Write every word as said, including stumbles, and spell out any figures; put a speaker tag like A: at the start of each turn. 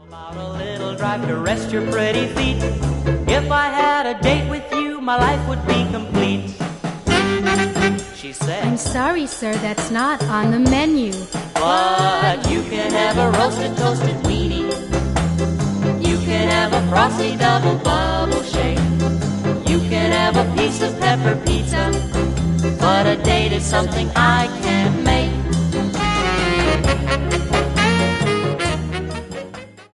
A: About a little drive to rest your pretty feet. If I had a date with you, my life would be complete. She said,
B: I'm sorry, sir, that's not on the menu.
A: But you can have a roasted, toasted weenie. You can have a frosty double bubble shake. You can have a piece of pepper pizza. But a date is something I